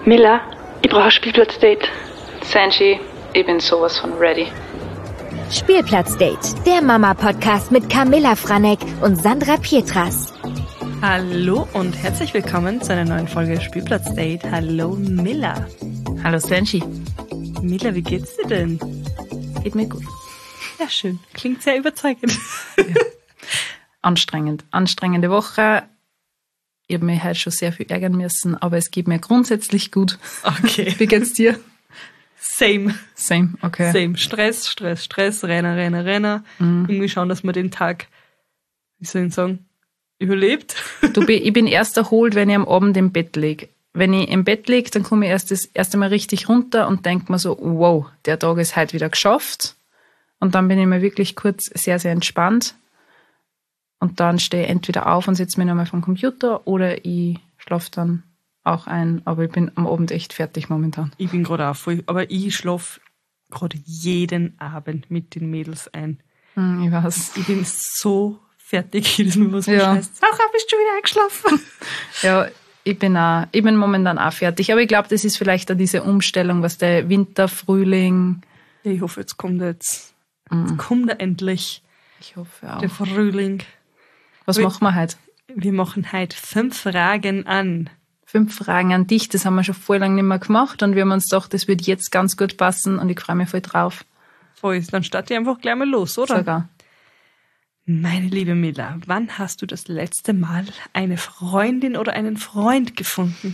Miller, ich brauche ein Spielplatzdate. Sanji, ich bin sowas von ready. Spielplatzdate, der Mama-Podcast mit Camilla Franek und Sandra Pietras. Hallo und herzlich willkommen zu einer neuen Folge Spielplatzdate. Hallo Miller. Hallo Sanji. Miller, wie geht's dir denn? Geht mir gut. Ja, schön. Klingt sehr überzeugend. Ja. Anstrengende Woche. Ich habe mich heute schon sehr viel ärgern müssen, aber es geht mir grundsätzlich gut. Okay. Wie geht's dir? Same, okay. Same. Stress, Renner. Irgendwie schauen, dass man den Tag, wie soll ich sagen, überlebt. Ich bin erst erholt, wenn ich am Abend im Bett liege. Wenn ich im Bett liege, dann komme ich das erste Mal richtig runter und denke mir so, wow, der Tag ist heute wieder geschafft. Und dann bin ich mir wirklich kurz sehr, sehr entspannt. Und dann stehe ich entweder auf und setze mich nochmal vom Computer oder ich schlafe dann auch ein. Aber ich bin am Abend echt fertig momentan. Ich bin gerade auch voll, aber ich schlafe gerade jeden Abend mit den Mädels ein. Ich weiß. Ich bin so fertig, jedes Mal was heißt. Sarah, bist du wieder eingeschlafen? Ja, ich bin momentan auch fertig. Aber ich glaube, das ist vielleicht auch diese Umstellung, was der Winter, Frühling. Ich hoffe, jetzt kommt er endlich. Ich hoffe auch. Der Frühling. Was machen wir heute? Wir machen heute 5 Fragen an. 5 Fragen an dich, das haben wir schon voll lange nicht mehr gemacht und wir haben uns gedacht, das wird jetzt ganz gut passen und ich freue mich voll drauf. Voll, dann starte ich einfach gleich mal los, oder? Sogar. Meine liebe Milla, wann hast du das letzte Mal eine Freundin oder einen Freund gefunden?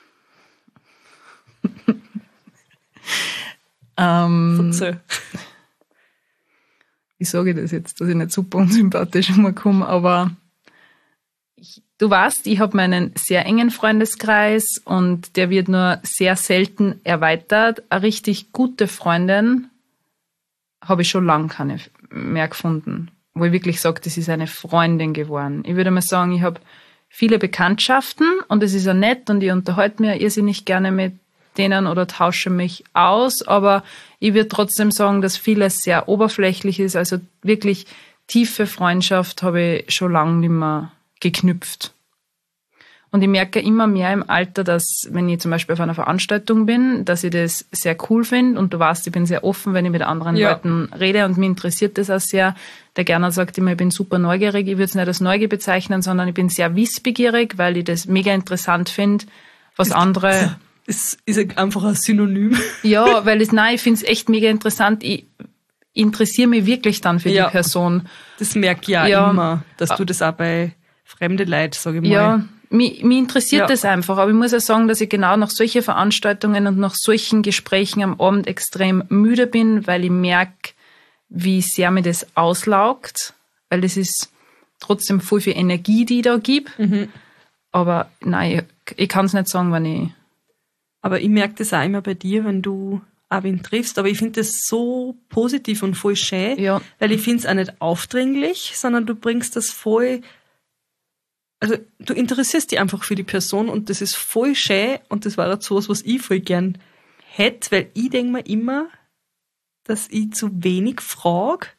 Wie sage ich das jetzt, dass ich nicht super unsympathisch rüberkomme, aber du weißt, ich habe meinen sehr engen Freundeskreis und der wird nur sehr selten erweitert. Eine richtig gute Freundin habe ich schon lange keine mehr gefunden, wo ich wirklich sage, das ist eine Freundin geworden. Ich würde mal sagen, ich habe viele Bekanntschaften und es ist ja nett und ich unterhalte mich irrsinnig gerne mit denen oder tausche mich aus, aber ich würde trotzdem sagen, dass vieles sehr oberflächlich ist, also wirklich tiefe Freundschaft habe ich schon lange nicht mehr geknüpft. Und ich merke immer mehr im Alter, dass, wenn ich zum Beispiel auf einer Veranstaltung bin, dass ich das sehr cool finde und du weißt, ich bin sehr offen, wenn ich mit anderen Leuten rede und mich interessiert das auch sehr. Der Gerner sagt immer, ich bin super neugierig, ich würde es nicht als Neugier bezeichnen, sondern ich bin sehr wissbegierig, weil ich das mega interessant finde, was andere... Es ist einfach ein Synonym. Ja, weil ich finde es echt mega interessant. Ich interessiere mich wirklich dann für die Person. Das merke ich ja immer, dass du das auch bei fremden Leuten, sage ich mal. Ja, mich interessiert das einfach. Aber ich muss ja sagen, dass ich genau nach solchen Veranstaltungen und nach solchen Gesprächen am Abend extrem müde bin, weil ich merke, wie sehr mir das auslaugt. Weil das ist trotzdem voll viel Energie, die ich da gebe. Mhm. Aber nein, ich kann es nicht sagen, wenn ich... Aber ich merke das auch immer bei dir, wenn du auch wen triffst. Aber ich finde das so positiv und voll schön, weil ich finde es auch nicht aufdringlich, sondern du bringst das voll... Also du interessierst dich einfach für die Person und das ist voll schön und das war jetzt sowas, was ich voll gern hätte, weil ich denke mir immer, dass ich zu wenig frage.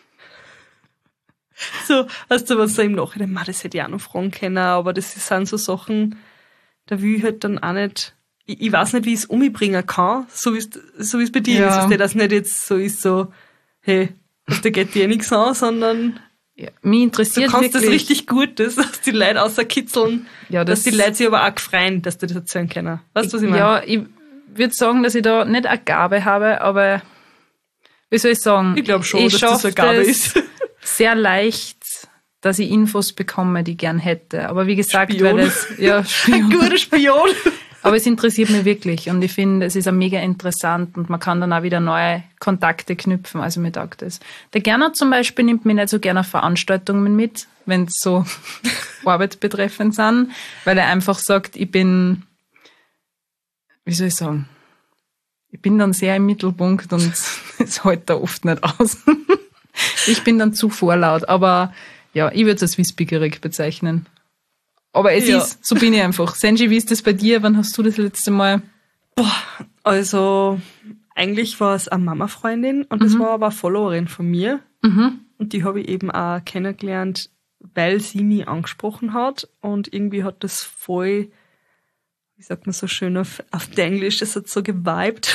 So, weißt du, was so im Nachhinein, das hätte ich auch noch fragen können, aber das sind so Sachen, da will ich halt dann auch nicht... Ich weiß nicht, wie ich es umbringen kann, so wie es bei dir ist. Dass nicht jetzt so ist, so, hey, da geht dir nichts an, sondern mich interessiert du kannst wirklich, das richtig gut, dass die Leute außerkitzeln, dass die Leute sich aber auch freuen, dass die das erzählen können. Weißt du, was ich meine? Ja, ich würde sagen, dass ich da nicht eine Gabe habe, aber wie soll ich sagen? Ich glaube schon, dass das eine Gabe ist. Sehr leicht, dass ich Infos bekomme, die ich gern hätte. Aber wie gesagt, Spion. weil das... Spion. Ein guter Spion. Aber es interessiert mich wirklich und ich finde, es ist auch mega interessant und man kann dann auch wieder neue Kontakte knüpfen, also mir taugt das. Der Gernot zum Beispiel nimmt mich nicht so gerne auf Veranstaltungen mit, wenn es so Arbeit betreffend sind, weil er einfach sagt, ich bin, wie soll ich sagen, ich bin dann sehr im Mittelpunkt und es hält da oft nicht aus. Ich bin dann zu vorlaut, aber ja, ich würde es als wissbegierig bezeichnen. Aber es ist, so bin ich einfach. Sanji, wie ist das bei dir? Wann hast du das letzte Mal? Also, eigentlich war es eine Mama-Freundin und das war aber eine Followerin von mir. Mhm. Und die habe ich eben auch kennengelernt, weil sie mich angesprochen hat und irgendwie hat das voll, wie sagt man so schön auf Englisch, das hat so geweibt.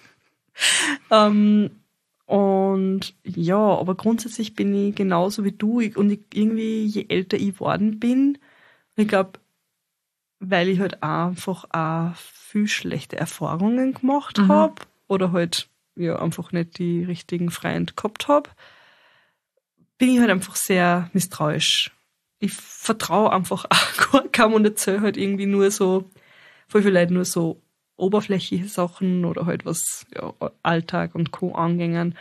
Und ja, aber grundsätzlich bin ich genauso wie du irgendwie, je älter ich geworden bin, ich glaube, weil ich halt einfach auch viel schlechte Erfahrungen gemacht habe oder halt ja einfach nicht die richtigen Freunde gehabt habe, bin ich halt einfach sehr misstrauisch. Ich vertraue einfach auch kaum und erzähle halt irgendwie nur so, voll viele Leute nur so oberflächliche Sachen oder halt was, ja, Alltag und Co. angängen.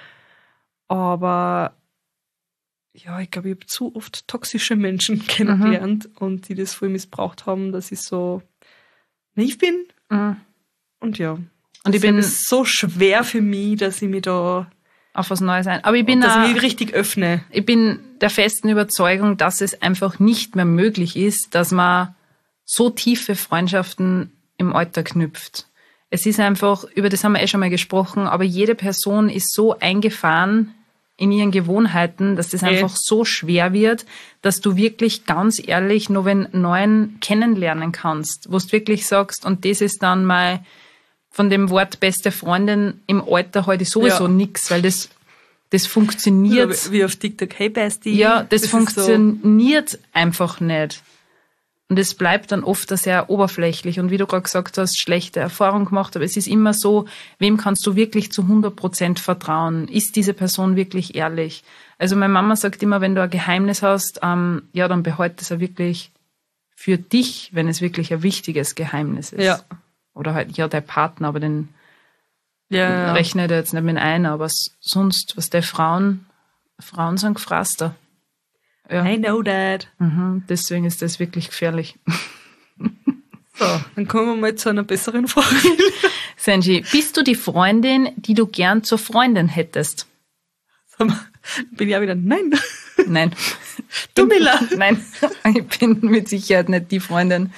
Aber ja, ich glaube, ich habe zu oft toxische Menschen kennengelernt und die das voll missbraucht haben, dass ich so naiv bin. Und ja. Und ich bin es so schwer für mich, dass ich mich da auf was Neues ein. Aber ich bin dass ich mich richtig öffne. Ich bin der festen Überzeugung, dass es einfach nicht mehr möglich ist, dass man so tiefe Freundschaften im Alter knüpft. Es ist einfach, über das haben wir schon mal gesprochen, aber jede Person ist so eingefahren in ihren Gewohnheiten, dass das einfach so schwer wird, dass du wirklich ganz ehrlich noch einen neuen kennenlernen kannst, wo du wirklich sagst, und das ist dann mal von dem Wort beste Freundin im Alter heute sowieso nix, weil das funktioniert. Wie auf TikTok, hey Bestie. Ja, das funktioniert so einfach nicht. Und es bleibt dann oft sehr oberflächlich. Und wie du gerade gesagt hast, schlechte Erfahrungen gemacht. Aber es ist immer so, wem kannst du wirklich zu 100% vertrauen? Ist diese Person wirklich ehrlich? Also meine Mama sagt immer, wenn du ein Geheimnis hast, dann behalte es ja wirklich für dich, wenn es wirklich ein wichtiges Geheimnis ist. Ja. Oder halt, dein Partner, aber den rechne ich jetzt nicht mit ein. Aber sonst, was der Frauen sind Gefraster. Ja. I know that. Deswegen ist das wirklich gefährlich. So, dann kommen wir mal zu einer besseren Frage. Senji, bist du die Freundin, die du gern zur Freundin hättest? Bin ich auch wieder, nein. Nein. Du, Miller. Nein, ich bin mit Sicherheit nicht die Freundin.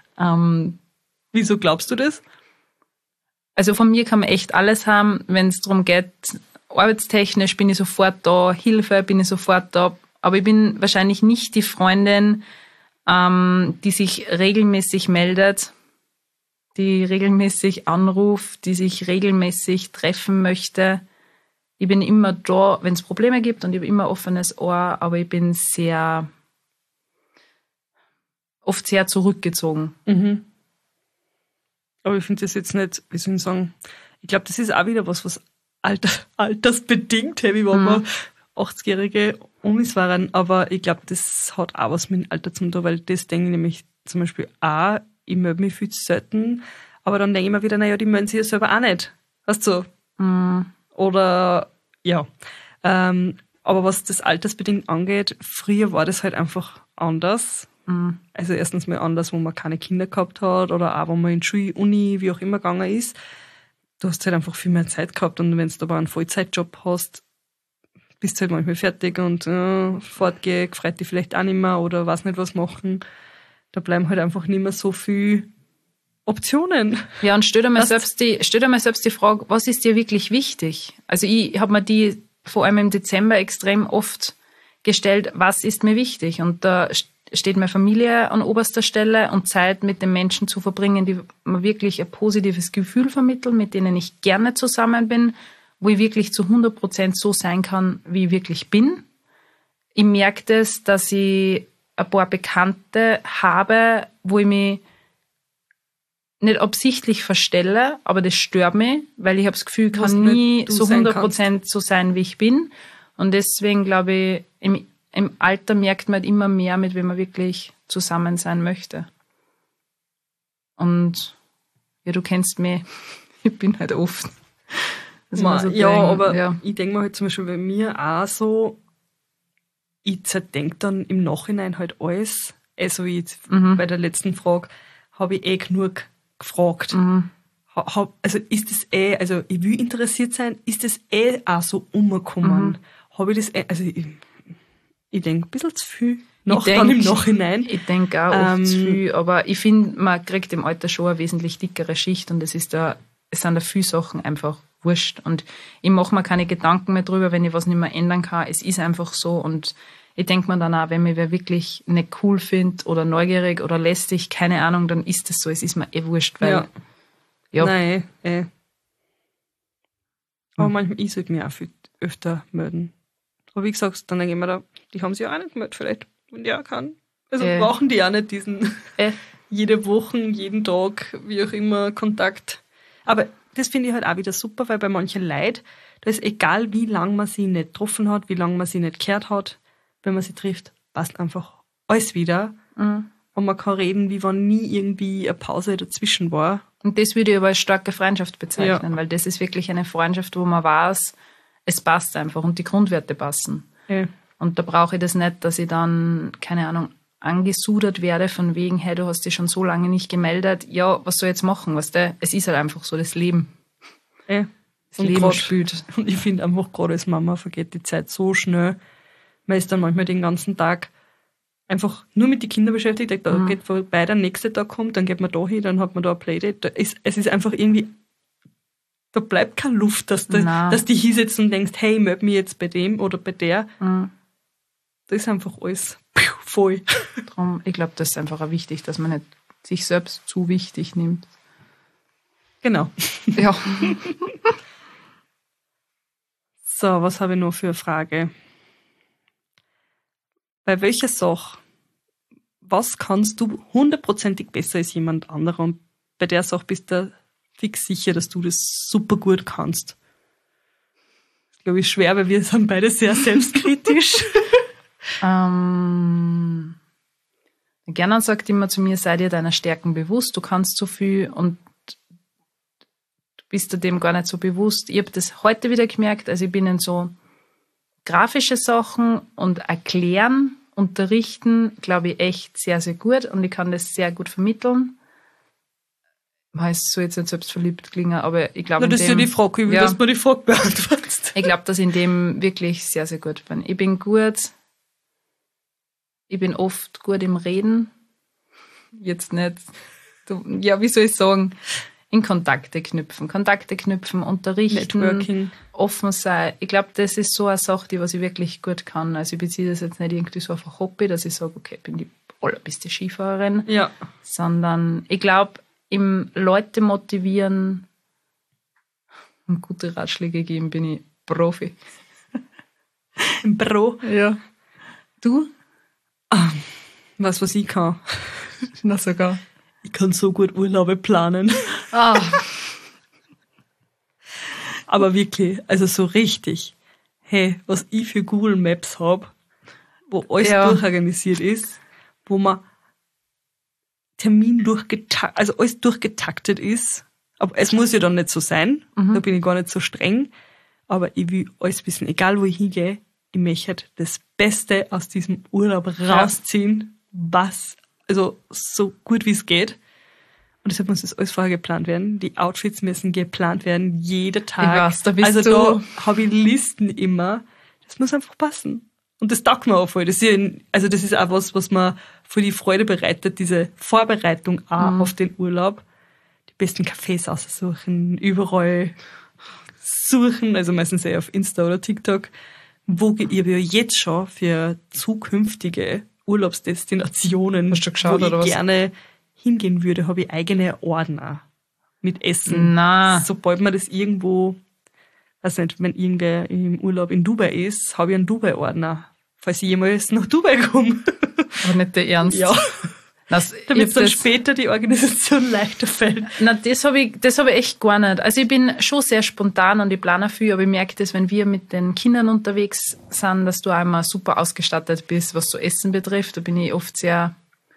Wieso glaubst du das? Also von mir kann man echt alles haben, wenn es darum geht, arbeitstechnisch bin ich sofort da, Hilfe bin ich sofort da. Aber ich bin wahrscheinlich nicht die Freundin, die sich regelmäßig meldet, die regelmäßig anruft, die sich regelmäßig treffen möchte. Ich bin immer da, wenn es Probleme gibt, und ich habe immer offenes Ohr, aber ich bin oft sehr zurückgezogen. Aber ich finde das jetzt nicht, wie soll ich sagen, ich glaube, das ist auch wieder was altersbedingt, wie wenn wir 80-Jährige Umis waren, aber ich glaube, das hat auch was mit dem Alter zu tun, weil das denke ich nämlich zum Beispiel auch, ich melde mich viel zu selten, aber dann denke ich mir wieder, naja, die melden sich ja selber auch nicht. Weißt du? Oder, ja. Aber was das altersbedingt angeht, früher war das halt einfach anders. Also erstens mal anders, wo man keine Kinder gehabt hat oder auch, wo man in Schule, Uni, wie auch immer gegangen ist. Du hast halt einfach viel mehr Zeit gehabt, und wenn du aber einen Vollzeitjob hast, bist du halt manchmal fertig und fortgehen, freut dich vielleicht auch nicht mehr oder weiß nicht was machen. Da bleiben halt einfach nicht mehr so viele Optionen. Ja, und stell dir mal selbst die Frage, was ist dir wirklich wichtig? Also ich habe mir die vor allem im Dezember extrem oft gestellt, was ist mir wichtig? Und da steht mir Familie an oberster Stelle und Zeit mit den Menschen zu verbringen, die mir wirklich ein positives Gefühl vermitteln, mit denen ich gerne zusammen bin, wo ich wirklich zu 100% so sein kann, wie ich wirklich bin. Ich merke das, dass ich ein paar Bekannte habe, wo ich mich nicht absichtlich verstelle, aber das stört mich, weil ich habe das Gefühl, ich kann nie so 100% so sein, wie ich bin. Und deswegen glaube ich, im Alter merkt man halt immer mehr, mit wem man wirklich zusammen sein möchte. Und ja, du kennst mich, ich bin halt oft. So aber ich denke mir halt zum Beispiel bei mir auch so, ich zerdenke dann im Nachhinein halt alles, also wie jetzt bei der letzten Frage, habe ich genug gefragt. Also ist das also ich will interessiert sein, ist das auch so umgekommen? Habe ich das also ich denke ein bisschen zu viel dann im Nachhinein. Ich denke auch oft zu viel, aber ich finde, man kriegt im Alter schon eine wesentlich dickere Schicht, und es sind da viele Sachen einfach wurscht. Und ich mache mir keine Gedanken mehr drüber, wenn ich was nicht mehr ändern kann. Es ist einfach so, und ich denke mir dann auch, wenn mich wer wirklich nicht cool findet oder neugierig oder lästig, keine Ahnung, dann ist das so. Es ist mir wurscht, weil... Ja. Nein, Aber manchmal ich sollte mich auch viel öfter melden. Aber wie gesagt, dann denke ich mir da, die haben sich auch nicht gemeldet vielleicht. Und ja, kann. Also brauchen die auch nicht diesen jede Woche, jeden Tag, wie auch immer, Kontakt. Aber das finde ich halt auch wieder super, weil bei manchen Leuten, da ist egal, wie lange man sie nicht getroffen hat, wie lange man sie nicht gehört hat, wenn man sie trifft, passt einfach alles wieder. Mhm. Und man kann reden, wie wenn nie irgendwie eine Pause dazwischen war. Und das würde ich aber als starke Freundschaft bezeichnen, weil das ist wirklich eine Freundschaft, wo man weiß, es passt einfach und die Grundwerte passen. Ja. Und da brauche ich das nicht, dass ich dann, keine Ahnung, angesudert werde von wegen, hey, du hast dich schon so lange nicht gemeldet. Ja, was soll ich jetzt machen? Weißt du? Es ist halt einfach so, das Leben. Ja. Das Leben spielt. Und ich finde einfach, gerade als Mama vergeht die Zeit so schnell. Man ist dann manchmal den ganzen Tag einfach nur mit den Kindern beschäftigt. Da geht vorbei, der nächste Tag kommt, dann geht man da hin, dann hat man da ein Playdate. Es ist einfach irgendwie, da bleibt keine Luft, dass die hinsetzt und denkst, hey, ich melde mich jetzt bei dem oder bei der. Mhm. Da ist einfach alles voll. Darum, ich glaube, das ist einfach auch wichtig, dass man nicht sich selbst zu wichtig nimmt. Genau. Ja. So, was habe ich noch für eine Frage? Bei welcher Sache, was kannst du 100%ig besser als jemand anderer? Und bei der Sache bist du fix sicher, dass du das super gut kannst. Das ist, glaube ich, schwer, weil wir sind beide sehr selbstkritisch. Gernan sagt immer zu mir, sei dir deiner Stärken bewusst, du kannst so viel und du bist dir dem gar nicht so bewusst. Ich habe das heute wieder gemerkt, also ich bin in so grafische Sachen und erklären, unterrichten, glaube ich, echt sehr, sehr gut und ich kann das sehr gut vermitteln. Es soll jetzt nicht selbstverliebt klingen, aber ich glaube, das ist ja die Frage, wie dass man die Frage beantwortet. Ich glaube, dass ich in dem wirklich sehr, sehr gut bin. Ich bin oft gut im Reden. Jetzt nicht, wie soll ich sagen, in Kontakte knüpfen, unterrichten, Networking, offen sein. Ich glaube, das ist so eine Sache, was ich wirklich gut kann. Also ich beziehe das jetzt nicht irgendwie so auf ein Hobby, dass ich sage, okay, ich bin die allerbeste Skifahrerin, sondern ich glaube, im Leute motivieren und gute Ratschläge geben, bin ich Profi. Ein Pro? Ja. Du? Was ich kann. Na sogar. Ich kann so gut Urlaube planen. Aber wirklich, also so richtig. Hey, was ich für Google Maps habe, wo alles durchorganisiert ist, wo man Termin also alles durchgetaktet ist. Aber es muss ja dann nicht so sein. Da bin ich gar nicht so streng. Aber ich will alles wissen, egal wo ich hingehe, ich möchte das Beste aus diesem Urlaub rausziehen, also so gut wie es geht. Und deshalb muss das alles vorher geplant werden. Die Outfits müssen geplant werden, jeder Tag. Ich weiß, da bist also du. Da habe ich Listen immer. Das muss einfach passen. Und das taugt mir auch voll. Das ist auch was mir für die Freude bereitet, diese Vorbereitung auch auf den Urlaub. Die besten Cafés aussuchen, überall suchen, also meistens eher auf Insta oder TikTok. Wo ich ja jetzt schon für zukünftige Urlaubsdestinationen, hast du geschaut, wo ich gerne hingehen würde, habe ich eigene Ordner mit Essen. Sobald man das irgendwo, weiß nicht, wenn irgendwer im Urlaub in Dubai ist, habe ich einen Dubai-Ordner, falls ich jemals nach Dubai komme. Aber nicht der Ernst. Ja. Damit dann später die Organisation leichter fällt. Das hab ich echt gar nicht. Also ich bin schon sehr spontan und ich plane viel, aber ich merke das, wenn wir mit den Kindern unterwegs sind, dass du einmal super ausgestattet bist, was so Essen betrifft. Da bin ich oft sehr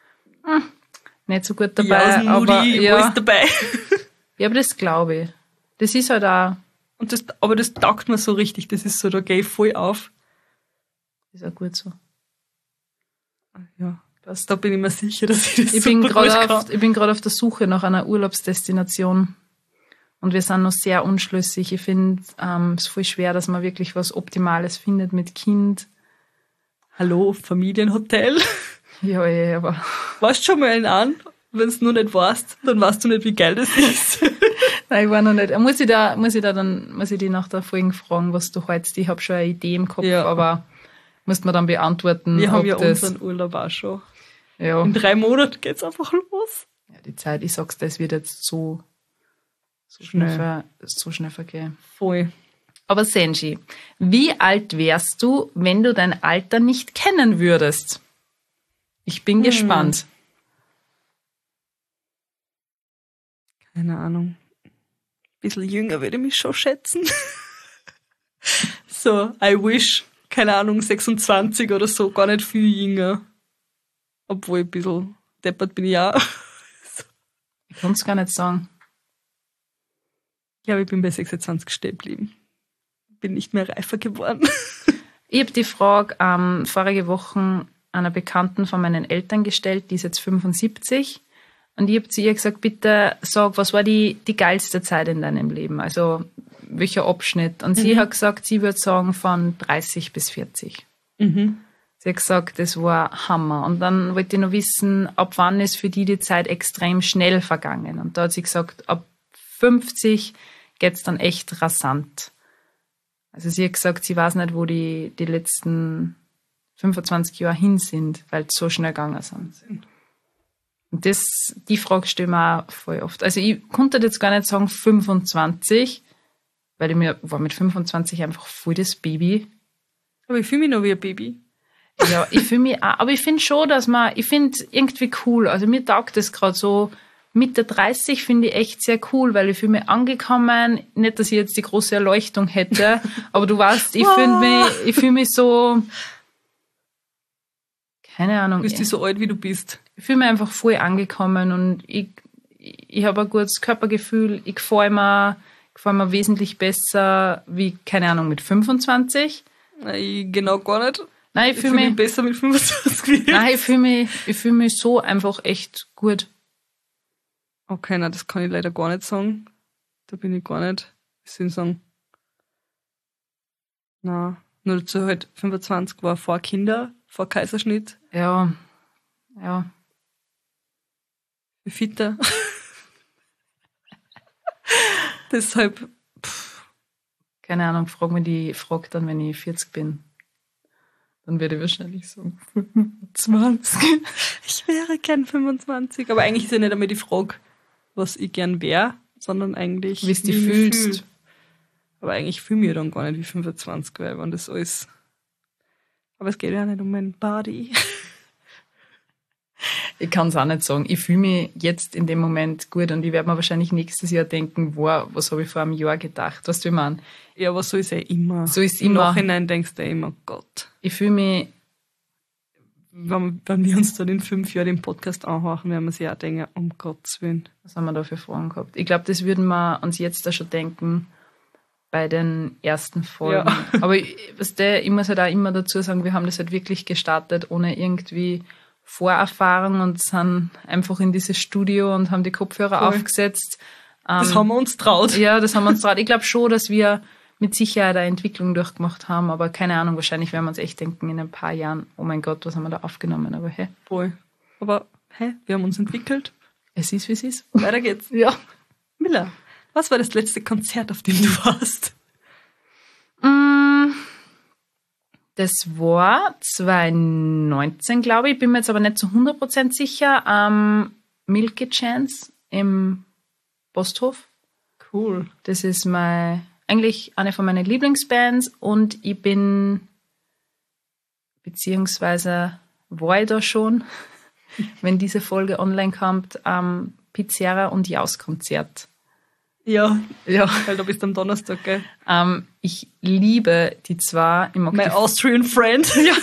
nicht so gut dabei. Aber ist dabei. Ja, aber das glaube ich. Das ist halt auch... Aber das taugt mir so richtig. Das ist so, da gehe ich voll auf. Das ist auch gut so. Ja. Da bin ich mir sicher, dass ich das Ich bin gerade auf der Suche nach einer Urlaubsdestination und wir sind noch sehr unschlüssig. Ich finde es voll schwer, dass man wirklich was Optimales findet mit Kind. Hallo, Familienhotel? Ja, aber... Warst du schon mal an? Wenn du noch nicht warst, dann weißt du nicht, wie geil das ist. Nein, ich war noch nicht. Muss ich die nach der Folge fragen, was du heute? Ich habe schon eine Idee im Kopf, aber Musst man dann beantworten, wir haben ob ja das... unseren Urlaub auch schon. Ja. In 3 Monaten geht's einfach los. Ja, die Zeit, ich sag's, das wird jetzt so Schnell. schnell vergehen. Voll. Aber Senji, wie alt wärst du, wenn du dein Alter nicht kennen würdest? Ich bin gespannt. Keine Ahnung. Ein bisschen jünger würde ich mich schon schätzen. So, I wish. Keine Ahnung, 26 oder so, gar nicht viel jünger. Obwohl ein bisschen deppert bin ich auch. Ich kann es gar nicht sagen. Ich glaube, ich bin bei 26 stehen geblieben. Bin nicht mehr reifer geworden. Ich habe die Frage vorige Woche einer Bekannten von meinen Eltern gestellt, die ist jetzt 75. Und ich habe zu ihr gesagt, bitte sag, was war die geilste Zeit in deinem Leben? Also welcher Abschnitt? Und sie hat gesagt, sie würde sagen von 30 bis 40. Mhm. Sie hat gesagt, das war Hammer. Und dann wollte ich noch wissen, ab wann ist für die Zeit extrem schnell vergangen. Und da hat sie gesagt, ab 50 geht's dann echt rasant. Also sie hat gesagt, sie weiß nicht, wo die letzten 25 Jahre hin sind, weil sie so schnell gegangen sind. Und die Frage stelle ich mir auch voll oft. Also ich konnte jetzt gar nicht sagen 25, weil ich war mit 25 einfach voll das Baby. Aber ich fühle mich noch wie ein Baby. Ja, ich fühle mich auch. Aber ich finde schon, ich finde es irgendwie cool. Also mir taugt das gerade so. Mitte 30 finde ich echt sehr cool, weil ich fühle mich angekommen. Nicht, dass ich jetzt die große Erleuchtung hätte, aber du weißt, ich fühle mich so, keine Ahnung. Bist du so alt, wie du bist? Ich fühle mich einfach voll angekommen und ich habe ein gutes Körpergefühl. Ich gefalle mir wesentlich besser wie, keine Ahnung, mit 25. Nein, genau gar nicht. Nein, ich fühle mich besser mit 25. Nein, ich fühle mich so einfach echt gut. Okay, nein, das kann ich leider gar nicht sagen. Da bin ich gar nicht, wie soll ich sagen? Nein, nur dazu halt 25 war vor Kinder, vor Kaiserschnitt. Ja. Fitter. Deshalb, keine Ahnung, frag dann, wenn ich 40 bin. Dann werde ich wahrscheinlich sagen 25. Ich wäre gern 25. Aber eigentlich ist ja nicht einmal die Frage, was ich gern wäre, sondern eigentlich, wie es dich fühlst. Fühl. Aber eigentlich fühle ich mich dann gar nicht wie 25, weil wenn das alles... Aber es geht ja nicht um meinen Body. Ich kann es auch nicht sagen. Ich fühle mich jetzt in dem Moment gut und ich werde mir wahrscheinlich nächstes Jahr denken, wow, was habe ich vor einem Jahr gedacht? Weißt du, wie ich meine? Ja, aber so ist ja immer. So ist Im immer. Nachhinein denkst du immer, Gott. Ich fühle mich... Wenn wir uns dann in 5 Jahren den Podcast anhören, werden wir sich auch denken, um Gottes Willen. Was haben wir da für Fragen gehabt? Ich glaube, das würden wir uns jetzt da schon denken bei den ersten Folgen. Ja. Aber ich muss halt auch immer dazu sagen, wir haben das halt wirklich gestartet ohne irgendwie Vorerfahrung und sind einfach in dieses Studio und haben die Kopfhörer aufgesetzt. Das haben wir uns traut. Ja, das haben wir uns traut. Ich glaube schon, dass wir mit Sicherheit eine Entwicklung durchgemacht haben, aber keine Ahnung, wahrscheinlich werden wir uns echt denken in ein paar Jahren, oh mein Gott, was haben wir da aufgenommen, aber hey. Voll. Aber hey, wir haben uns entwickelt. Es ist, wie es ist. Weiter geht's. Ja. Miller, was war das letzte Konzert, auf dem du warst? Das war 2019, glaube ich. Ich bin mir jetzt aber nicht zu 100% sicher. Milky Chance im Posthof. Cool. Das ist eigentlich eine von meinen Lieblingsbands und ich bin, beziehungsweise war ich da schon, wenn diese Folge online kommt, am Pizzeria und Jaus-Konzert. Ja, weil du bist am Donnerstag, gell? Ich liebe die zwei. My Austrian Friend. Ja.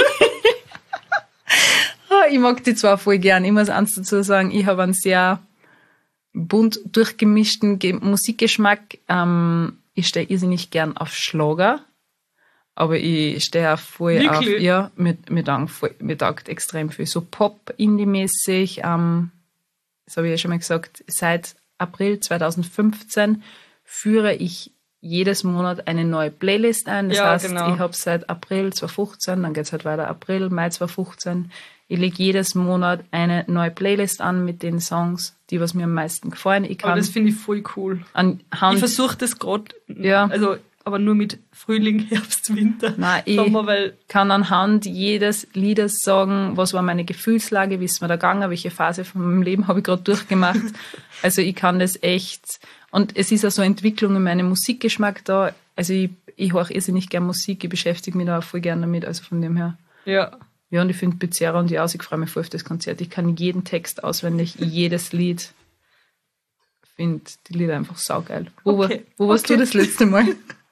Ich mag die zwei voll gern. Ich muss eins dazu sagen, ich habe einen sehr bunt durchgemischten Musikgeschmack. Ich stehe irrsinnig gern auf Schlager, aber ich stehe auch voll wirklich? Auf, ja, mir taugt extrem viel. So Pop-Indie-mäßig, das habe ich ja schon mal gesagt, seit April 2015 führe ich jedes Monat eine neue Playlist ein. Das heißt, genau. Ich habe seit April 2015, dann geht es halt weiter, April, Mai 2015. Ich lege jedes Monat eine neue Playlist an mit den Songs, die was mir am meisten gefallen. Aber das finde ich voll cool. Ich versuche das gerade, also aber nur mit Frühling, Herbst, Winter, Nein, Sommer, weil kann anhand jedes Liedes sagen, was war meine Gefühlslage, wie ist mir da gegangen, welche Phase von meinem Leben habe ich gerade durchgemacht. Also ich kann das echt, und es ist auch so eine Entwicklung in meinem Musikgeschmack da. Also ich höre irrsinnig gerne Musik, ich beschäftige mich da auch voll gerne damit, also von dem her. ja. Ja, und ich finde Bizarra und ja, ich freue mich voll auf das Konzert. Ich kann jeden Text auswendig, jedes Lied. Ich finde die Lieder einfach saugeil. Wo warst du das letzte Mal?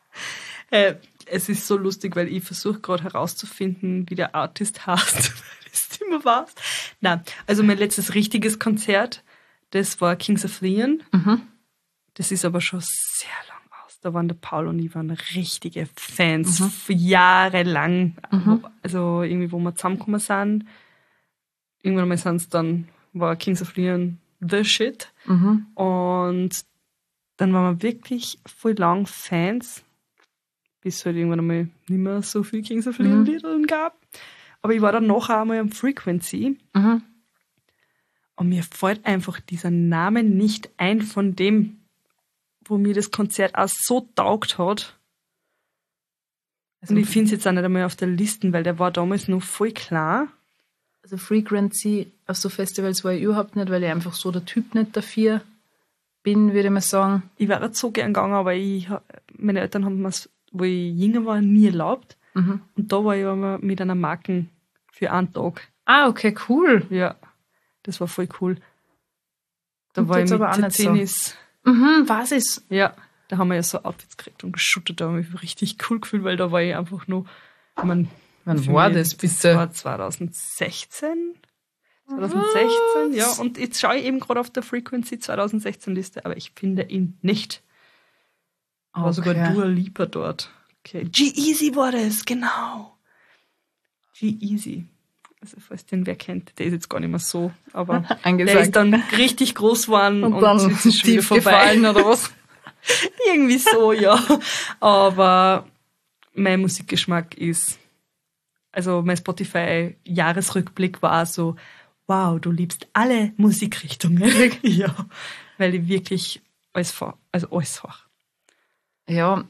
Es ist so lustig, weil ich versuche gerade herauszufinden, wie der Artist heißt. Das immer war's. Nein, also mein letztes richtiges Konzert, das war Kings of Leon. Mhm. Das ist aber schon sehr lang aus. Da waren der Paul und ich waren richtige Fans für jahrelang. Also irgendwie, wo wir zusammengekommen sind. Irgendwann mal sind es dann, war Kings of Leon the shit. Und dann waren wir wirklich voll lang Fans, bis es halt irgendwann einmal nicht mehr so viel Kings of Leon Lieder gab. Aber ich war dann nachher einmal am Frequency. Und mir fällt einfach dieser Name nicht ein von dem, wo mir das Konzert auch so taugt hat. Und ich finde es jetzt auch nicht einmal auf der Liste, weil der war damals noch voll klar. Also Frequency auf so Festivals war ich überhaupt nicht, weil ich einfach so der Typ nicht dafür bin, würde ich mal sagen. Ich wäre nicht so gern gegangen, aber meine Eltern haben mir es, wo ich jünger war, nie erlaubt. Und da war ich aber mit einer Marke für einen Tag. Ah, okay, cool. Ja, das war voll cool. Da Und war ich jetzt mit aber auch nicht so. Tennis. Was ist? Ja, da haben wir ja so Outfits gekriegt und geschuttet. Da habe ich mich richtig cool gefühlt, weil da war ich einfach nur, Wann war das bitte? Das war 2016. 2016, ja. Und jetzt schaue ich eben gerade auf der Frequency 2016 Liste, aber ich finde ihn nicht. War sogar Dua Lipa dort. Okay. G-Eazy war das, genau. G-Eazy. Also falls den wer kennt, der ist jetzt gar nicht mehr so, aber der ist dann richtig groß geworden und dann ist es schon wieder tief gefallen oder was? Irgendwie so, ja. Aber mein Musikgeschmack ist, also mein Spotify-Jahresrückblick war so, wow, du liebst alle Musikrichtungen. Ja, weil ich wirklich alles vor. Ja,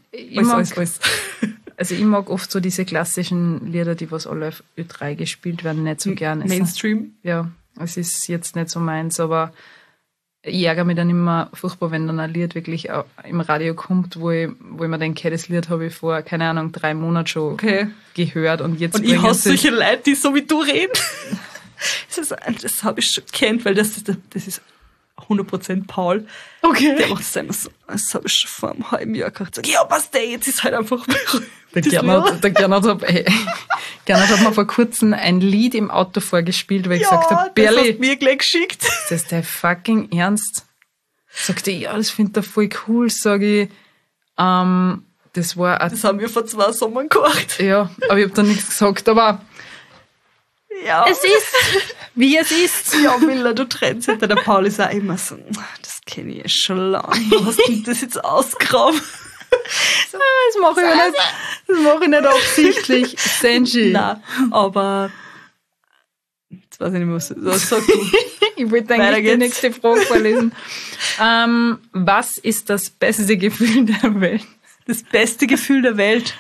ich mag oft so diese klassischen Lieder, die was alle auf Ö3 gespielt werden, nicht so gern. Mainstream? Ja, es ist jetzt nicht so meins, aber ich ärgere mich dann immer furchtbar, wenn dann ein Lied wirklich im Radio kommt, wo ich mir denke, das Lied habe ich vor, keine Ahnung, 3 Monaten schon gehört. Und jetzt ich hasse solche Leute, die so wie du reden. Das habe ich schon kennt, weil das ist 100% Paul. Okay. Der macht es immer so, das habe ich schon vor einem halben Jahr gesagt. Ja, passt jetzt ist halt einfach der Gernot hat mir vor kurzem ein Lied im Auto vorgespielt, weil ich gesagt habe, Berli, das hast du mir gleich geschickt. Das ist dein fucking Ernst? Sagt er, ja, das findet er voll cool, sage ich. Das haben wir vor 2 Sommern gemacht. Ja, aber ich habe da nichts gesagt, aber ja. Es ist, wie es ist. Ja, Miller, du trennst hinter der Paul ist auch immer so, das kenne ich ja schon lange. Du hast das jetzt ausgegraben. Das mache ich nicht absichtlich. Senji. Nein, aber jetzt weiß ich nicht mehr, was sagst du? Ich wollte eigentlich die nächste Frage vorlesen. Was ist das beste Gefühl der Welt? Das beste Gefühl der Welt?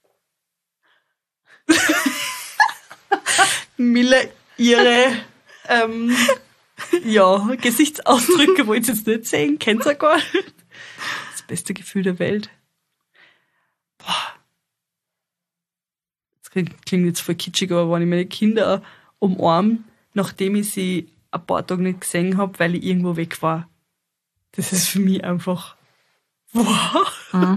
Miller, ihre Gesichtsausdrücke wollt ihr jetzt nicht sehen, kennt ihr gar nicht. Das beste Gefühl der Welt. Boah. Das klingt jetzt voll kitschig, aber wenn ich meine Kinder umarme, nachdem ich sie ein paar Tage nicht gesehen habe, weil ich irgendwo weg war, das ist für mich einfach wow.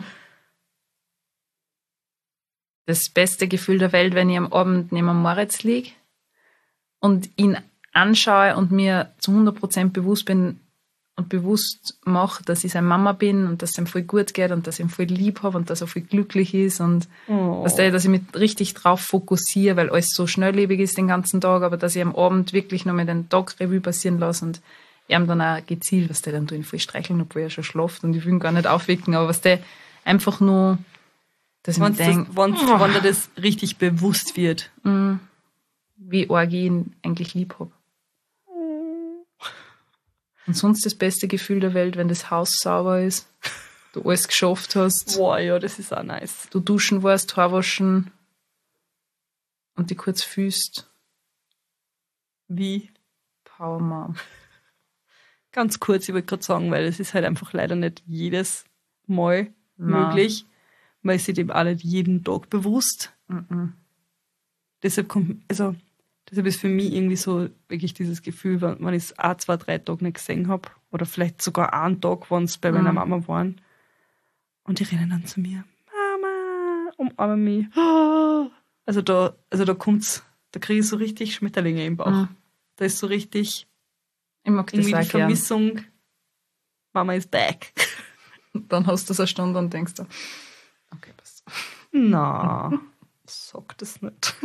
Das beste Gefühl der Welt, wenn ich am Abend neben Moritz liege und ihn anschaue und mir zu 100% bewusst bin und bewusst mache, dass ich seine Mama bin und dass es ihm voll gut geht und dass ich ihn voll lieb habe und dass er voll glücklich ist und dass ich mich richtig drauf fokussiere, weil alles so schnelllebig ist den ganzen Tag, aber dass ich am Abend wirklich noch mal den Tag Revue passieren lasse und ihm dann auch gezielt, was der dann tue, ihn voll streicheln, obwohl er schon schläft und ich will ihn gar nicht aufwecken, aber was der einfach nur, dass ich mir denke, wenn dir das richtig bewusst wird. Wie arg ich ihn eigentlich lieb habe. Und sonst das beste Gefühl der Welt, wenn das Haus sauber ist, du alles geschafft hast. Boah, ja, das ist auch nice. Du duschen warst, Haar waschen und die kurz fühlst. Wie? Power Mom. Ganz kurz, ich wollte gerade sagen, weil es ist halt einfach leider nicht jedes Mal möglich. Man ist sich dem auch nicht jeden Tag bewusst. Deshalb ist für mich irgendwie so wirklich dieses Gefühl, wenn ich es 1, 2, 3 Tage nicht gesehen habe, oder vielleicht sogar einen Tag, wenn es bei meiner Mama waren, und die rennen dann zu mir, Mama, umarmen mich. Also da kommt's, da kriege ich so richtig Schmetterlinge im Bauch. Da ist so richtig ich mag das irgendwie die gern. Vermissung, Mama is back. Und dann hast du es eine Stunde und denkst du, okay, passt. Na, sag das nicht.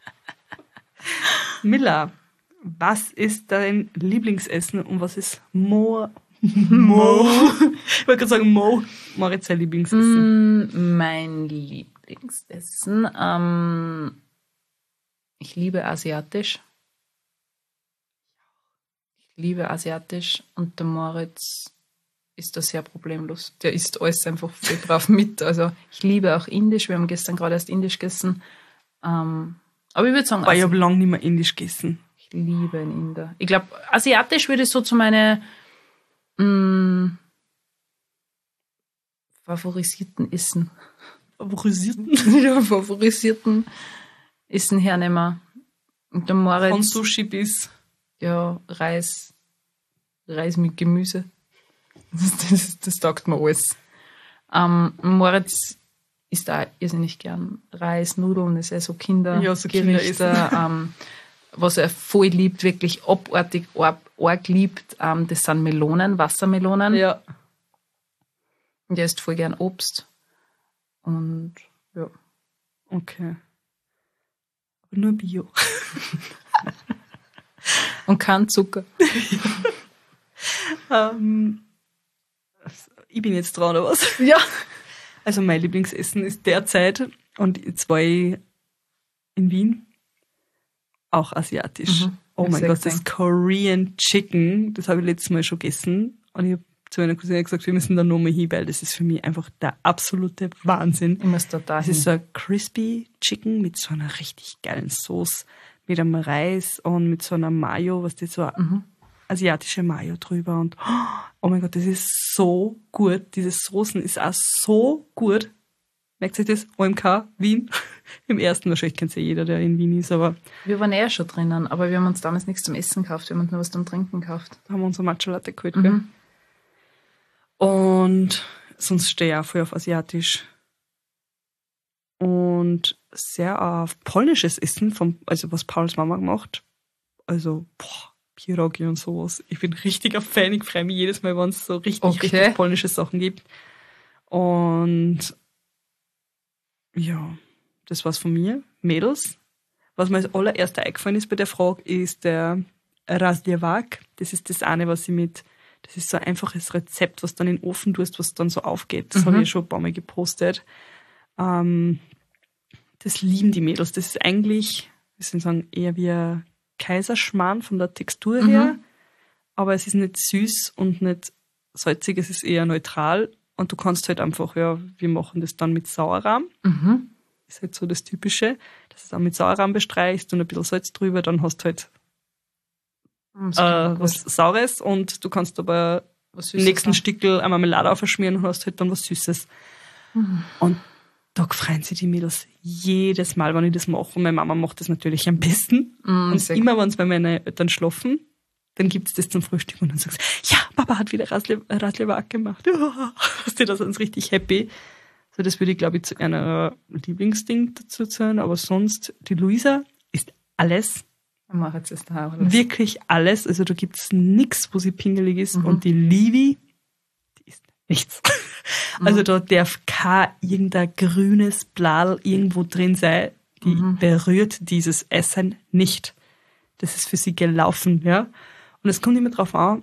Milla, was ist dein Lieblingsessen und was ist Mo? Ich wollte gerade sagen Mo. Moritz, sein Lieblingsessen. Mein Lieblingsessen. Ich liebe asiatisch. Und der Moritz ist da sehr problemlos. Der isst alles einfach voll brav mit. Also ich liebe auch Indisch. Wir haben gestern gerade erst Indisch gegessen. Aber ich würde sagen... Ich habe lange nicht mehr Indisch gegessen. Ich liebe einen Inder. Ich glaube, asiatisch würde ich so zu meine favorisierten Essen. Favorisierten Essen hernehmen. Und der Moritz... Von Sushi bis... Ja, Reis mit Gemüse. Das taugt mir alles. Moritz isst da irrsinnig gern Reis, Nudeln, das ist ja so Kindergerichte. Was er voll liebt, wirklich abartig arg liebt, das sind Melonen, Wassermelonen. Ja. Und er isst voll gern Obst. Und ja. Okay. Aber nur Bio. Und kein Zucker. Ich bin jetzt dran, oder was? Ja. Also mein Lieblingsessen ist derzeit, und jetzt war ich in Wien, auch asiatisch. Oh mein Gott, das Korean Chicken, das habe ich letztes Mal schon gegessen. Und ich habe zu meiner Cousine gesagt, wir müssen da nochmal hin, weil das ist für mich einfach der absolute Wahnsinn. Ich muss da Das ist so ein Crispy Chicken mit so einer richtig geilen Sauce, mit einem Reis und mit so einer Mayo, was das so eine asiatische Mayo drüber. Und oh mein Gott, das ist so gut. Diese Soßen ist auch so gut. Merkt sich das? OMK, Wien. Im ersten, wahrscheinlich kennt ja jeder, der in Wien ist, aber... Wir waren schon drinnen, aber wir haben uns damals nichts zum Essen gekauft, wir haben uns nur was zum Trinken gekauft. Da haben wir unsere Matcha Latte geholt, gell? Und sonst stehe ich auch voll auf asiatisch. Und sehr auf polnisches Essen, also was Pauls Mama gemacht. Also, Pierogi und sowas. Ich bin richtiger Fan, ich freue mich jedes Mal, wenn es so richtig polnische Sachen gibt. Und ja, das war's von mir. Mädels, was mir als allererster eingefallen ist bei der Frage, ist der Razliewak. Das ist das eine, das ist so ein einfaches Rezept, was dann in den Ofen tust, was dann so aufgeht. Das habe ich schon ein paar Mal gepostet. Das lieben die Mädels. Das ist eigentlich, wie soll ich sagen, eher wie ein Kaiserschmarrn von der Textur her. Aber es ist nicht süß und nicht salzig, es ist eher neutral. Und du kannst halt einfach, wir machen das dann mit Sauerrahm. Ist halt so das Typische. Dass du es dann mit Sauerrahm bestreichst und ein bisschen Salz drüber, dann hast du halt was Saures und du kannst aber im nächsten Stickel eine Marmelade aufschmieren und hast halt dann was Süßes. Und da freuen sich die Mädels jedes Mal, wenn ich das mache. Und meine Mama macht das natürlich am besten. Und immer, wenn es bei meinen Eltern schlafen, dann gibt es das zum Frühstück und dann sagst du, ja, Papa hat wieder Razliewak gemacht. Da sind sie richtig happy. So, das würde ich, glaube ich, zu einer Lieblingsding dazu zählen. Aber sonst, die Luisa ist alles. Wirklich alles. Also da gibt es nichts, wo sie pingelig ist. Und die Livi, die ist nichts. Also da darf kein irgendein grünes Blal irgendwo drin sein. Die berührt dieses Essen nicht. Das ist für sie gelaufen, ja. Und es kommt immer drauf an,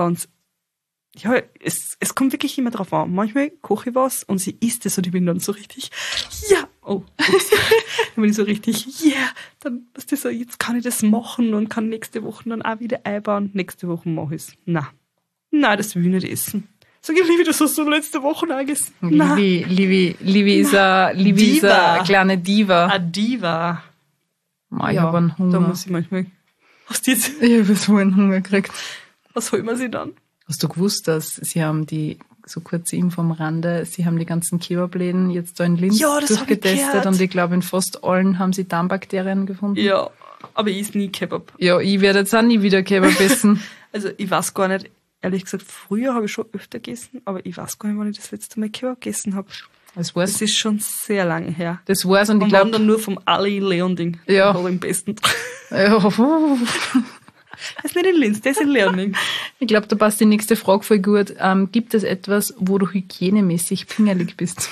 es kommt wirklich immer drauf an. Manchmal koche ich was und sie isst es und ich bin dann so richtig, dann bin ich so richtig, dann ist das so, jetzt kann ich das machen und kann nächste Woche dann auch wieder einbauen. Nächste Woche mache ich es. Nein, das will ich nicht essen. Sag ich, Livi, das hast du letzte Woche angegessen. Livi ist eine kleine Diva. Eine Diva. Ich habe einen Hunger. Da muss ich manchmal... Hast du jetzt... Ich habe so einen Hunger gekriegt. Was holen wir sie dann? Hast du gewusst, dass sie haben so kurze Info am Rande, sie haben die ganzen Kebabläden jetzt da in Linz durchgetestet und ich glaube, in fast allen haben sie Darmbakterien gefunden. Ja, aber ich esse nie Kebab. Ja, ich werde jetzt auch nie wieder Kebab essen. Also ich weiß gar nicht, ehrlich gesagt, früher habe ich schon öfter gegessen, aber ich weiß gar nicht, wann ich das letzte Mal Kebab gegessen habe. Das ist schon sehr lange her. Das war's und ich glaube... dann nur vom Ali Leonding. Ja. Aber im besten. Ja. Das ist nicht in Linz, das ist in Leonding. Ich glaube, da passt die nächste Frage voll gut. Gibt es etwas, wo du hygienemäßig pingelig bist?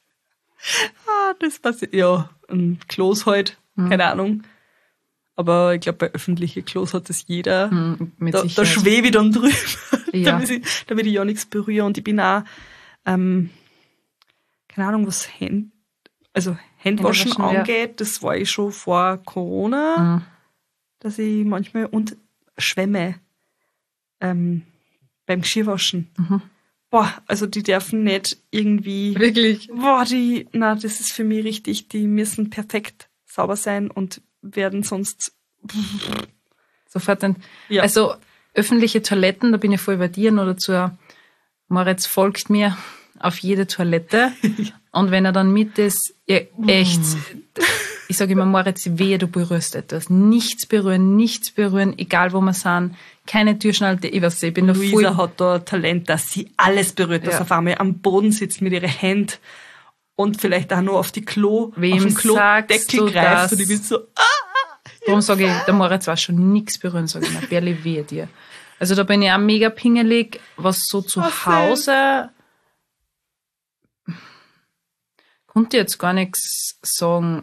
Das passiert. Ja, ein Klos halt, keine Ahnung. Aber ich glaube, bei öffentlichen Klos hat das jeder. Da schwebe ich dann drüber, Ja. damit ich ja nichts berühre. Und ich bin auch, keine Ahnung, was Handwaschen angeht, das war ich schon vor Corona, dass ich manchmal, und Schwämme beim Geschirrwaschen. Boah, also die dürfen nicht irgendwie... Wirklich? Boah, das ist für mich richtig, die müssen perfekt sauber sein und werden sonst... Sofort dann. Ja. Also öffentliche Toiletten, da bin ich voll bei dir, nur dazu, Moritz folgt mir auf jede Toilette und wenn er dann mit ist, echt, ich sage immer, Moritz, wehe, du berührst etwas. Nichts berühren, egal wo wir sind, keine Türschnalte, ich weiß nicht, ich bin da voll... Luisa hat da Talent, dass sie alles berührt, dass auf einmal am Boden sitzt mit ihren Händen und vielleicht auch nur auf die auf den Klodeckel greift und ich bin so... Darum sage ich, der Moritz war schon nichts berühren, sage ich mal, Berli, wehe dir. Also da bin ich auch mega pingelig, was so zu Hause... Konnte jetzt gar nichts sagen.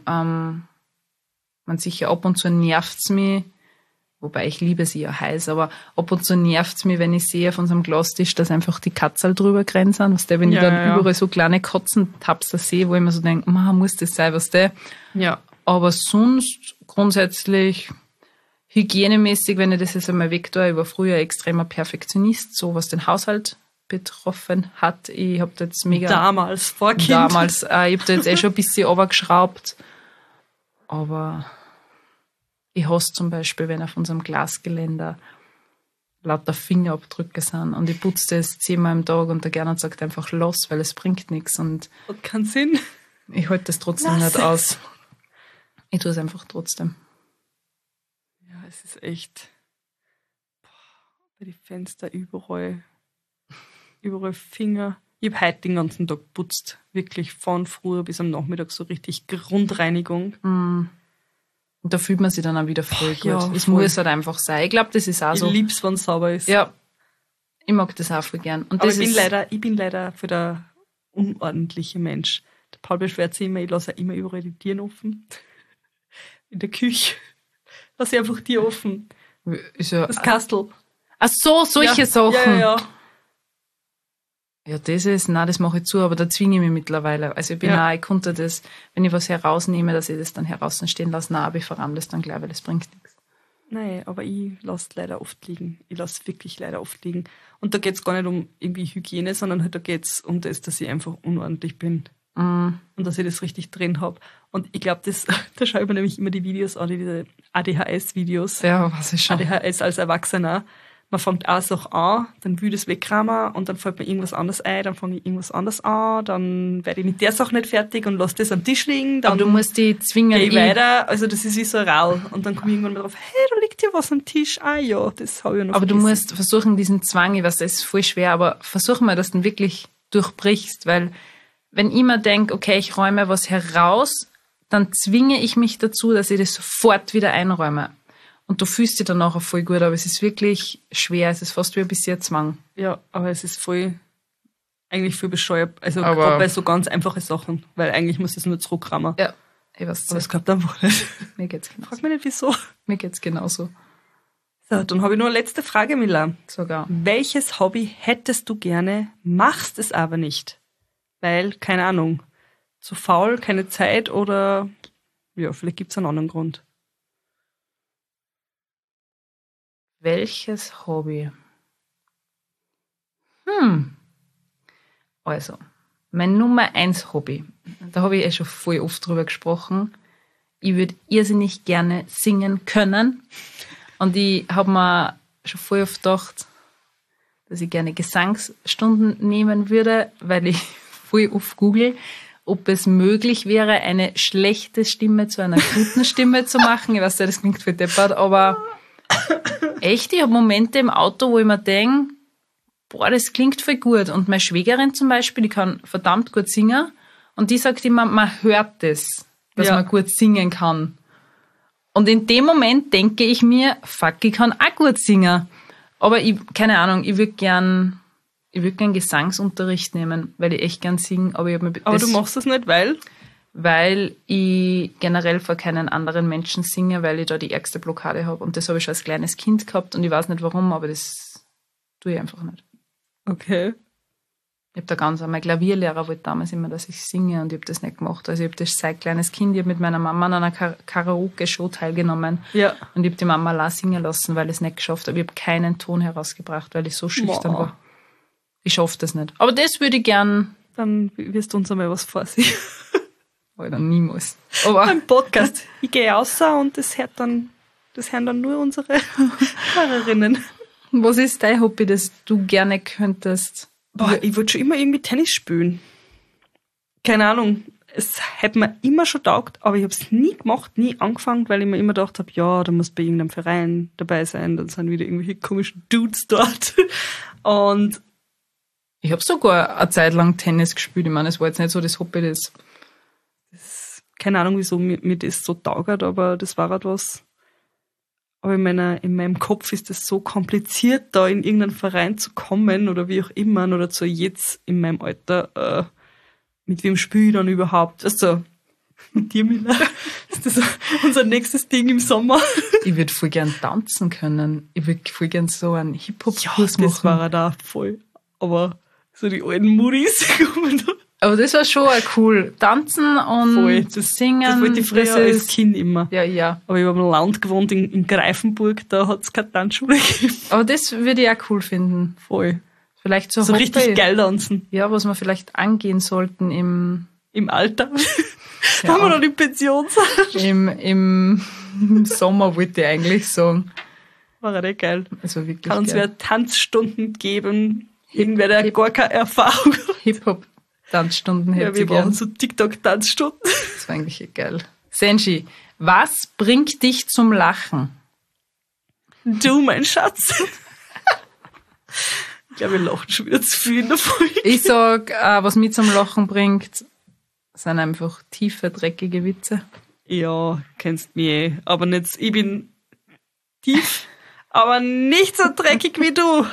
Man sicher ab und zu nervt's mich, wobei ich liebe sie ja heiß, aber ab und zu nervt's mich, wenn ich sehe auf unserem Glastisch, dass einfach die Katzel drüber grenzen, was der, wenn ich dann überall so kleine Katzentapser sehe, wo ich mir so denke, muss das sein, was der. Ja. Aber sonst grundsätzlich hygienemäßig, wenn ich das jetzt einmal weg tue, ich war früher extremer Perfektionist, so was den Haushalt betroffen hat. Ich habe da jetzt mega... Damals, vor Kind. Ich habe da jetzt schon ein bisschen runtergeschraubt. Aber ich hasse zum Beispiel, wenn auf unserem Glasgeländer lauter Fingerabdrücke sind und ich putze das 10-mal am Tag und der Gernot sagt einfach los, weil es bringt nichts. Und hat keinen Sinn. Ich halte das trotzdem nicht aus. Ich tue es einfach trotzdem. Ja, es ist echt... bei den Fenstern überall Finger. Ich habe heute den ganzen Tag geputzt. Wirklich von früh bis am Nachmittag so richtig Grundreinigung. Und da fühlt man sich dann auch wieder voll gut. Ja, es muss halt einfach sein. Ich glaube, das ist auch so. Ich lieb's, wenn es sauber ist. Ja. Ich mag das auch voll gern. Und aber das ich bin leider für der unordentliche Mensch. Der Paul beschwert sich immer, ich lasse immer überall die Türen offen. In der Küche. Lasse ich einfach die offen. Ist ja, das Kastel. Ach so, solche Sachen. Ja. Ja, das mache ich zu, aber da zwinge ich mich mittlerweile. Also ich konnte das, wenn ich was herausnehme, dass ich das dann heraus stehen lasse, aber ich verramme das dann gleich, weil das bringt nichts. Nein, aber ich lasse leider oft liegen. Ich lasse wirklich leider oft liegen. Und da geht es gar nicht um irgendwie Hygiene, sondern halt da geht es um das, dass ich einfach unordentlich bin. Und dass ich das richtig drin habe. Und ich glaube, da schaue ich mir nämlich immer die Videos an, diese ADHS-Videos. Ja, was ist schon. ADHS als Erwachsener. Man fängt eine Sache an, dann will ich das wegkramen und dann fällt mir irgendwas anderes ein, dann fange ich irgendwas anderes an, dann werde ich mit der Sache nicht fertig und lasse das am Tisch liegen. Dann aber du musst die zwingen. Gehe ich weiter, also das ist wie so ein Rall. Und dann komme ich irgendwann mal drauf, hey, da liegt hier was am Tisch. Ah ja, das habe ich noch aber vergessen. Du musst versuchen, diesen Zwang, ich weiß, das ist voll schwer, aber versuch mal, dass du den wirklich durchbrichst, weil wenn ich mir denke, okay, ich räume was heraus, dann zwinge ich mich dazu, dass ich das sofort wieder einräume. Und du fühlst dich dann nachher voll gut, aber es ist wirklich schwer, es ist fast wie ein bisschen Zwang. Ja, aber es ist eigentlich voll bescheuert, also gerade bei so ganz einfachen Sachen, weil eigentlich muss das nur zurückkramen. Ja, ich weiß. Aber es klappt einfach nicht. Mir geht's genauso. Frag mich nicht, wieso. Mir geht's genauso. So, dann habe ich noch eine letzte Frage, Mila. Sogar. Welches Hobby hättest du gerne, machst es aber nicht? Weil, keine Ahnung, zu faul, keine Zeit oder ja, vielleicht gibt es einen anderen Grund. Welches Hobby? Also, mein Nummer 1 Hobby, da habe ich schon voll oft drüber gesprochen. Ich würde irrsinnig gerne singen können. Und ich habe mir schon voll oft gedacht, dass ich gerne Gesangsstunden nehmen würde, weil ich voll oft google, ob es möglich wäre, eine schlechte Stimme zu einer guten Stimme zu machen. Ich weiß ja, das klingt voll deppert, aber echt, ich habe Momente im Auto, wo ich mir denke, boah, das klingt voll gut. Und meine Schwägerin zum Beispiel, die kann verdammt gut singen und die sagt immer, man hört das, dass man gut singen kann. Und in dem Moment denke ich mir, fuck, ich kann auch gut singen. Aber ich, keine Ahnung, ich würde gern Gesangsunterricht nehmen, weil ich echt gern singe. Aber du machst das nicht, weil? Weil ich generell vor keinen anderen Menschen singe, weil ich da die ärgste Blockade habe. Und das habe ich schon als kleines Kind gehabt und ich weiß nicht warum, aber das tue ich einfach nicht. Okay. Ich habe mein Klavierlehrer wollte damals immer, dass ich singe und ich habe das nicht gemacht. Also ich habe das seit kleines Kind, ich habe mit meiner Mama an einer Karaoke-Show teilgenommen. Ja. Und ich habe die Mama allein singen lassen, weil ich es nicht geschafft habe. Ich habe keinen Ton herausgebracht, weil ich so schüchtern war. Ich schaffe das nicht. Aber das würde ich gern. Dann wirst du uns einmal was vorsehen. Alter, niemals. Aber ein Podcast. Ich gehe raus und das hören dann nur unsere Hörerinnen. Was ist dein Hobby, das du gerne könntest? Boah, ich wollte schon immer irgendwie Tennis spielen. Keine Ahnung. Es hat mir immer schon taugt, aber ich habe es nie gemacht, nie angefangen, weil ich mir immer gedacht habe, ja, da muss bei irgendeinem Verein dabei sein, dann sind wieder irgendwelche komischen Dudes dort. Und ich habe sogar eine Zeit lang Tennis gespielt. Ich meine, es war jetzt nicht so das Hobby, das keine Ahnung, wieso mir das so taugert, aber das war halt was. Aber in meinem Kopf ist es so kompliziert, da in irgendeinen Verein zu kommen oder wie auch immer, oder zu jetzt in meinem Alter, mit wem spiele ich dann überhaupt? Also, mit dir, Mila. Ist das unser nächstes Ding im Sommer? Ich würde voll gern tanzen können. Ich würde voll gern so einen Hip-Hop-Kurs machen. Das war da voll. Aber so die alten Muris kommen da. Aber das war schon auch cool. Tanzen und voll. Singen. Das wollte ich früher als Kind immer. Ja. Aber ich habe im Land gewohnt, in Greifenburg, da hat es keine Tanzschule gegeben. Aber das würde ich auch cool finden. Voll. Vielleicht so Hobby, richtig geil tanzen. Ja, was wir vielleicht angehen sollten im Alter. Ja. Wenn wir noch in Pension sind. Im Sommer wollte ich eigentlich sagen. War ja geil. Also wirklich kann uns wer Tanzstunden geben. Irgendwer, der gar keine Erfahrung hat. Hip-Hop-Tanzstunden hätte ich wir brauchen so TikTok-Tanzstunden. Das war eigentlich geil. Senshi, was bringt dich zum Lachen? Du, mein Schatz. Ich glaube, wir lachen schon wieder zu viel in der Folge. Ich sag, was mich zum Lachen bringt, sind einfach tiefe, dreckige Witze. Ja, kennst mich aber nicht. Ich bin tief, aber nicht so dreckig wie du.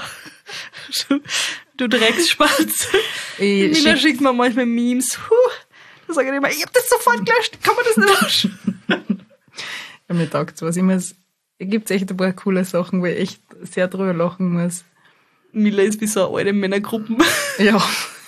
Du Drecksspatz. Mila schickt mir manchmal Memes. Da sage ich immer, ich hab das sofort gelöscht. Kann man das nicht löschen? Ja, mir taugt's was. Es gibt echt ein paar coole Sachen, wo ich echt sehr drüber lachen muss. Mila ist wie so eine alte Männergruppen. Ja.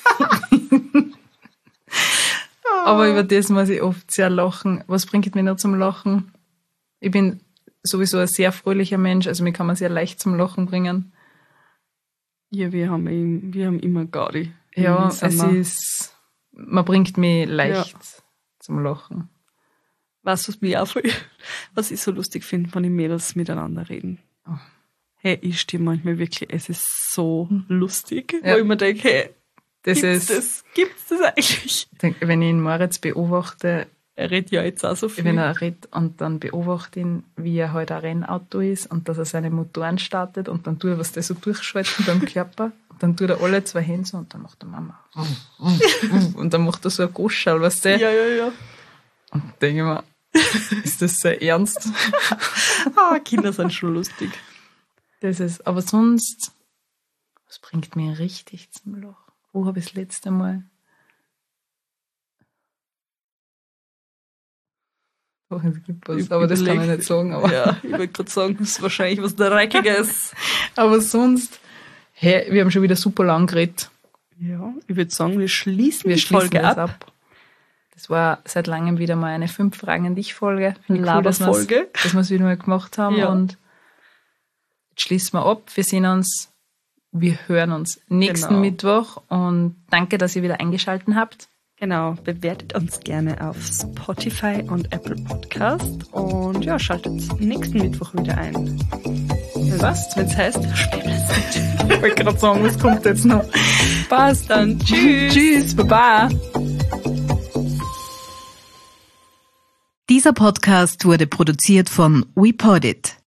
Aber über das muss ich oft sehr lachen. Was bringt mich noch zum Lachen? Ich bin sowieso ein sehr fröhlicher Mensch, also mich kann man sehr leicht zum Lachen bringen. Ja, wir haben immer Gaudi. Ja, man bringt mich leicht zum Lachen. Weißt du, was ich so lustig finde, wenn die Mädels miteinander reden? Oh. Hey, ich stehe manchmal wirklich, es ist so lustig, wo ich mir denke, hey, gibt's das eigentlich? Wenn ich ihn Moritz beobachte, er redet ja jetzt auch so viel. Wenn er redet und dann beobachte ihn, wie er halt ein Rennauto ist und dass er seine Motoren startet und dann tut er was der so durchschalten beim Körper und dann tut er alle 2 Hände so und dann macht er Mama und dann macht er so ein Goschal, weißt du? Ja. Und dann denke ich mir, ist das sehr ernst? Kinder sind schon lustig. Das ist, aber sonst, was bringt mir richtig zum Lachen? Wo habe ich das letzte Mal? Oh, es gibt was, aber das kann ich nicht sagen. Aber ja, ich wollte gerade sagen, das ist wahrscheinlich was Dreckiges. Aber sonst, hey, wir haben schon wieder super lang geredet. Ja, ich würde sagen, wir schließen die Folge ab. Das war seit langem wieder mal eine 5 Fragen an dich Folge. Eine Laberfolge. Dass wir es wieder mal gemacht haben. Ja. Und jetzt schließen wir ab. Wir sehen uns wir hören uns nächsten Mittwoch und danke, dass ihr wieder eingeschaltet habt. Genau, bewertet uns gerne auf Spotify und Apple Podcast und ja, schaltet nächsten Mittwoch wieder ein. Was? Wenn es heißt, Spielplatzdate. Ich wollte gerade sagen, was kommt jetzt noch? Passt dann. Tschüss. Tschüss, Baba. Dieser Podcast wurde produziert von WePodit.